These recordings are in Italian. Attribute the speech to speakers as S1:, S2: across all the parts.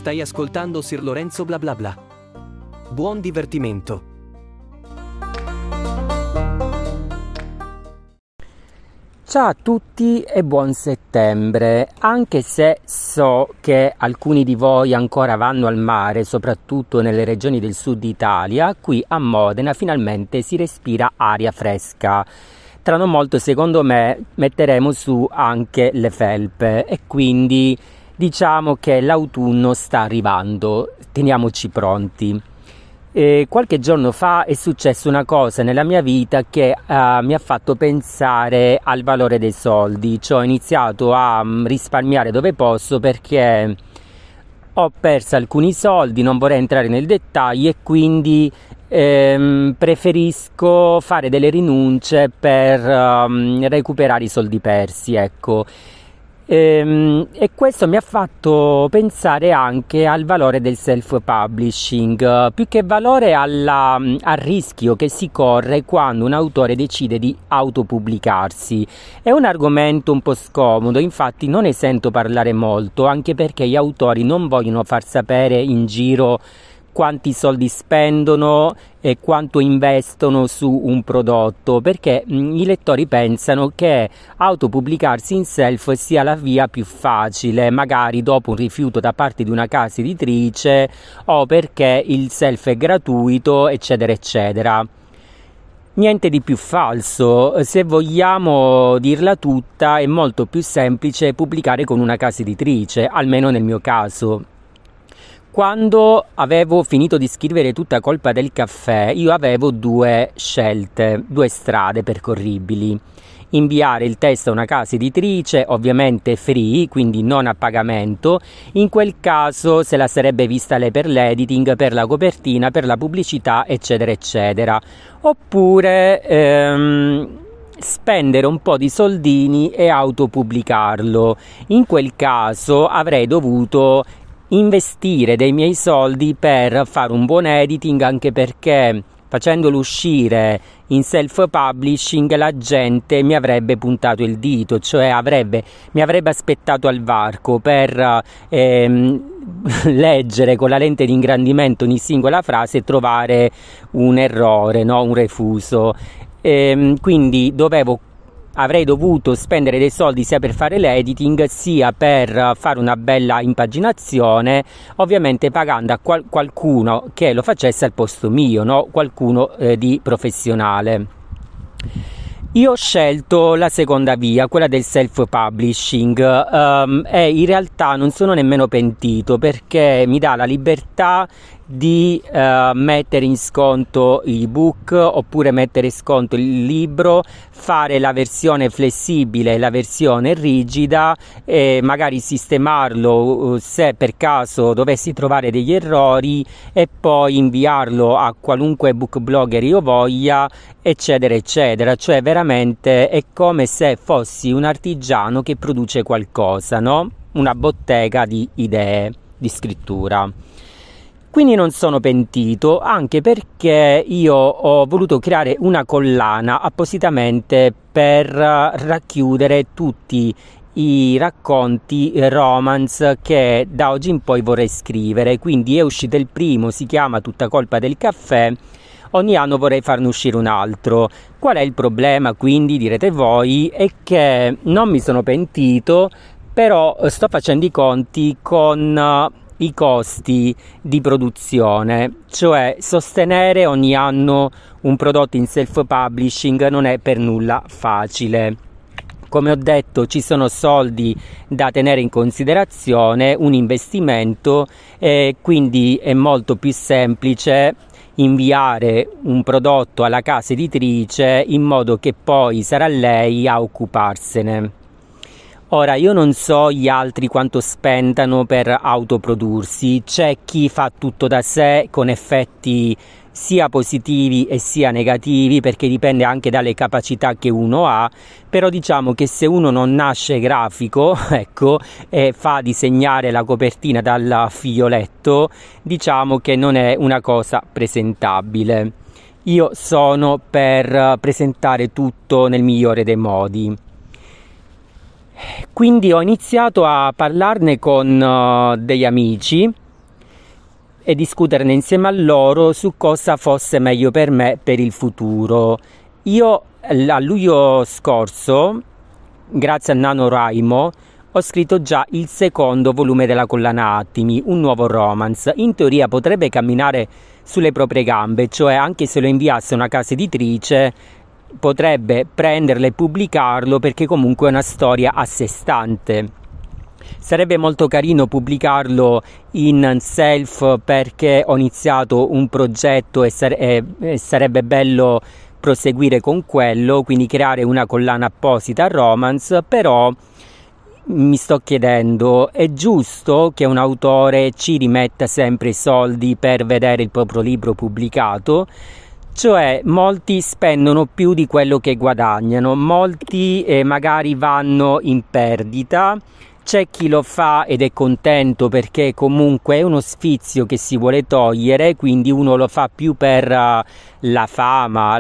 S1: Stai ascoltando Sir Lorenzo bla bla bla. Buon divertimento.
S2: Ciao a tutti e buon settembre, anche se so che alcuni di voi ancora vanno al mare, soprattutto nelle regioni del sud Italia, qui a Modena finalmente si respira aria fresca. Tra non molto, secondo me, metteremo su anche le felpe e quindi diciamo che l'autunno sta arrivando, teniamoci pronti. Qualche giorno fa è successa una cosa nella mia vita che mi ha fatto pensare al valore dei soldi, cioè ho iniziato a risparmiare dove posso perché ho perso alcuni soldi, non vorrei entrare nel dettaglio e quindi preferisco fare delle rinunce per recuperare i soldi persi, ecco. E questo mi ha fatto pensare anche al valore del self-publishing, più che valore al rischio che si corre quando un autore decide di autopubblicarsi. È un argomento un po' scomodo, infatti non ne sento parlare molto, anche perché gli autori non vogliono far sapere in giro quanti soldi spendono e quanto investono su un prodotto, perché i lettori pensano che autopubblicarsi in self sia la via più facile, magari dopo un rifiuto da parte di una casa editrice o perché il self è gratuito, eccetera eccetera. Niente di più falso. Se vogliamo dirla tutta, è molto più semplice pubblicare con una casa editrice, almeno nel mio caso. Quando avevo finito di scrivere Tutta colpa del caffè, io avevo due scelte, due strade percorribili. Inviare il testo a una casa editrice, ovviamente free, quindi non a pagamento. In quel caso se la sarebbe vista lei per l'editing, per la copertina, per la pubblicità, eccetera, eccetera. Oppure spendere un po' di soldini e autopubblicarlo. In quel caso avrei dovuto investire dei miei soldi per fare un buon editing, anche perché facendolo uscire in self-publishing la gente mi avrebbe puntato il dito, cioè mi avrebbe aspettato al varco per leggere con la lente di ingrandimento ogni singola frase e trovare un errore, no? Un refuso. Quindi avrei dovuto spendere dei soldi sia per fare l'editing sia per fare una bella impaginazione, ovviamente pagando a qualcuno che lo facesse al posto mio, no? Qualcuno di professionale. Io ho scelto la seconda via, quella del self-publishing, e in realtà non sono nemmeno pentito, perché mi dà la libertà di mettere in sconto l'ebook oppure mettere in sconto il libro, fare la versione flessibile e la versione rigida e magari sistemarlo se per caso dovessi trovare degli errori e poi inviarlo a qualunque book blogger io voglia, eccetera eccetera. Cioè veramente è come se fossi un artigiano che produce qualcosa, no? Una bottega di idee, di scrittura. Quindi non sono pentito, anche perché io ho voluto creare una collana appositamente per racchiudere tutti i racconti romance che da oggi in poi vorrei scrivere. Quindi è uscito il primo, si chiama Tutta colpa del caffè. Ogni anno vorrei farne uscire un altro. Qual è il problema, quindi, direte voi? È che non mi sono pentito, però sto facendo i conti con i costi di produzione, cioè sostenere ogni anno un prodotto in self-publishing non è per nulla facile. Come ho detto, ci sono soldi da tenere in considerazione, un investimento, e quindi è molto più semplice inviare un prodotto alla casa editrice in modo che poi sarà lei a occuparsene. Ora, io non so gli altri quanto spendano per autoprodursi, c'è chi fa tutto da sé con effetti sia positivi e sia negativi, perché dipende anche dalle capacità che uno ha, però diciamo che se uno non nasce grafico, ecco, e fa disegnare la copertina dal figlioletto, diciamo che non è una cosa presentabile. Io sono per presentare tutto nel migliore dei modi. Quindi ho iniziato a parlarne con degli amici e discuterne insieme a loro su cosa fosse meglio per me per il futuro. Io a luglio scorso, grazie a NaNoWriMo, ho scritto già il secondo volume della collana Attimi, un nuovo romance. In teoria potrebbe camminare sulle proprie gambe, cioè anche se lo inviasse a una casa editrice potrebbe prenderlo e pubblicarlo, perché comunque è una storia a sé stante. Sarebbe molto carino pubblicarlo in self, perché ho iniziato un progetto e sarebbe bello proseguire con quello, quindi creare una collana apposita romance. Però mi sto chiedendo, è giusto che un autore ci rimetta sempre i soldi per vedere il proprio libro pubblicato? Cioè, molti spendono più di quello che guadagnano, molti magari vanno in perdita. C'è chi lo fa ed è contento perché comunque è uno sfizio che si vuole togliere, quindi uno lo fa più per la fama,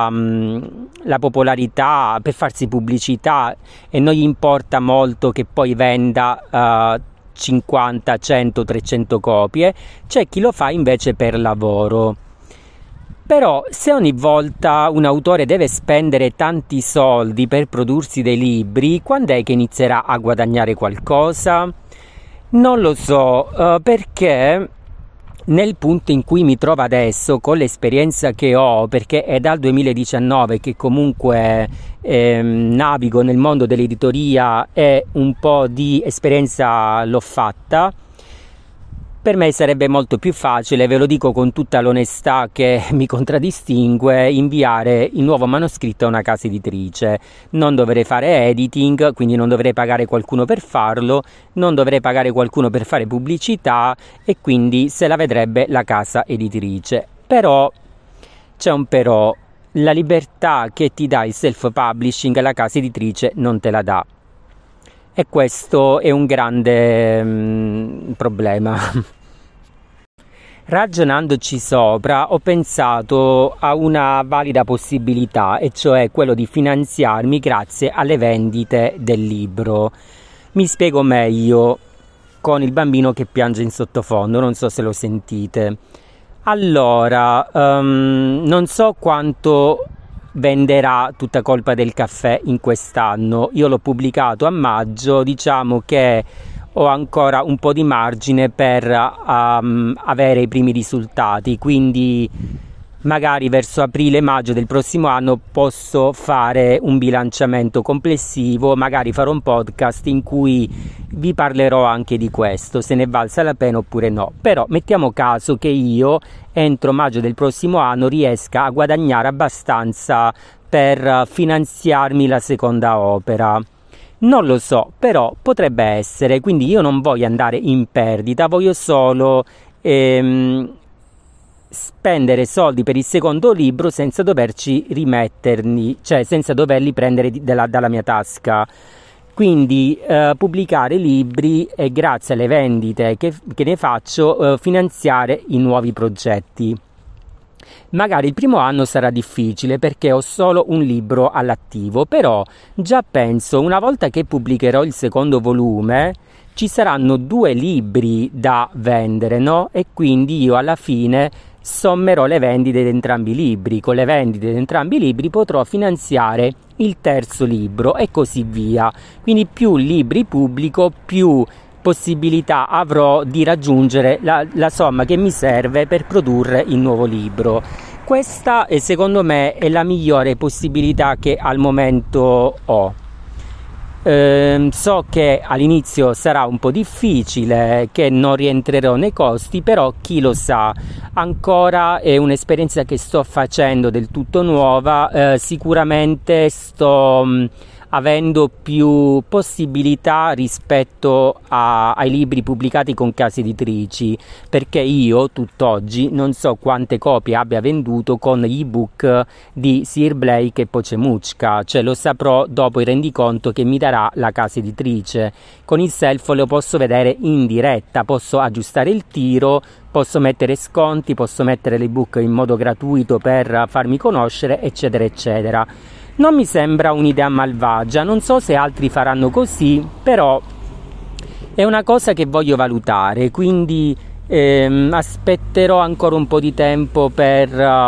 S2: la popolarità, per farsi pubblicità, e non gli importa molto che poi venda 50, 100, 300 copie. C'è chi lo fa invece per lavoro. Però se ogni volta un autore deve spendere tanti soldi per prodursi dei libri, quando è che inizierà a guadagnare qualcosa? Non lo so, perché nel punto in cui mi trovo adesso, con l'esperienza che ho, perché è dal 2019 che comunque navigo nel mondo dell'editoria e un po' di esperienza l'ho fatta, per me sarebbe molto più facile, ve lo dico con tutta l'onestà che mi contraddistingue, inviare il nuovo manoscritto a una casa editrice. Non dovrei fare editing, quindi non dovrei pagare qualcuno per farlo, non dovrei pagare qualcuno per fare pubblicità, e quindi se la vedrebbe la casa editrice. Però c'è un però: la libertà che ti dà il self-publishing la casa editrice non te la dà. E questo è un grande problema. Ragionandoci sopra, ho pensato a una valida possibilità, e cioè quello di finanziarmi grazie alle vendite del libro. Mi spiego meglio con il bambino che piange in sottofondo, non so se lo sentite. Allora, non so quanto venderà Tutta colpa del caffè in quest'anno. Io l'ho pubblicato a maggio, diciamo che ho ancora un po' di margine per avere i primi risultati, quindi magari verso aprile-maggio del prossimo anno posso fare un bilanciamento complessivo, magari farò un podcast in cui vi parlerò anche di questo, se ne è valsa la pena oppure no. Però mettiamo caso che io entro maggio del prossimo anno riesca a guadagnare abbastanza per finanziarmi la seconda opera. Non lo so, però potrebbe essere, quindi io non voglio andare in perdita, voglio solo spendere soldi per il secondo libro senza doverci rimetterli, cioè senza doverli prendere dalla mia tasca. Quindi pubblicare libri e grazie alle vendite che ne faccio finanziare i nuovi progetti. Magari il primo anno sarà difficile perché ho solo un libro all'attivo, però già penso, una volta che pubblicherò il secondo volume, ci saranno 2 libri da vendere, no? E quindi io alla fine sommerò le vendite di entrambi i libri. Con le vendite di entrambi i libri potrò finanziare il terzo libro e così via. Quindi più libri pubblico, più possibilità avrò di raggiungere la somma che mi serve per produrre il nuovo libro. Questa secondo me è la migliore possibilità che al momento ho. So che all'inizio sarà un po' difficile, che non rientrerò nei costi, però chi lo sa, ancora è un'esperienza che sto facendo del tutto nuova, sicuramente sto avendo più possibilità rispetto ai libri pubblicati con case editrici, perché io tutt'oggi non so quante copie abbia venduto con gli ebook di Sir Blake e Pocemuchka, cioè lo saprò dopo il rendiconto che mi darà la casa editrice. Con il self lo posso vedere in diretta, posso aggiustare il tiro, posso mettere sconti, posso mettere l'ebook in modo gratuito per farmi conoscere, eccetera eccetera. Non mi sembra un'idea malvagia, non so se altri faranno così, però è una cosa che voglio valutare, quindi Aspetterò ancora un po' di tempo per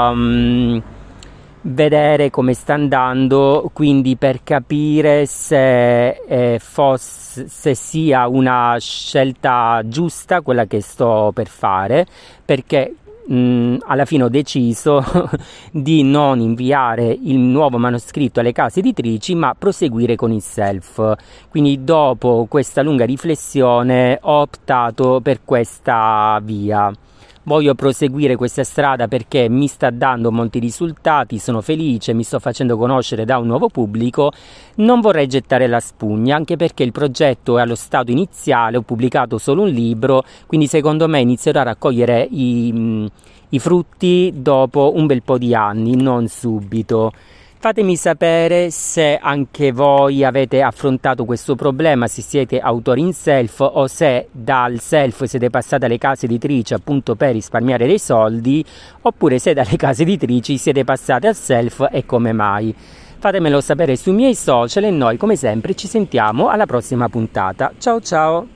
S2: vedere come sta andando, quindi per capire se sia una scelta giusta quella che sto per fare, perché alla fine ho deciso di non inviare il nuovo manoscritto alle case editrici, ma proseguire con il self. Quindi dopo questa lunga riflessione ho optato per questa via. Voglio proseguire questa strada perché mi sta dando molti risultati, sono felice, mi sto facendo conoscere da un nuovo pubblico. Non vorrei gettare la spugna, anche perché il progetto è allo stato iniziale, ho pubblicato solo un libro, quindi secondo me inizierò a raccogliere i frutti dopo un bel po' di anni, non subito. Fatemi sapere se anche voi avete affrontato questo problema, se siete autori in self o se dal self siete passati alle case editrici appunto per risparmiare dei soldi, oppure se dalle case editrici siete passati al self e come mai. Fatemelo sapere sui miei social e noi come sempre ci sentiamo alla prossima puntata. Ciao ciao!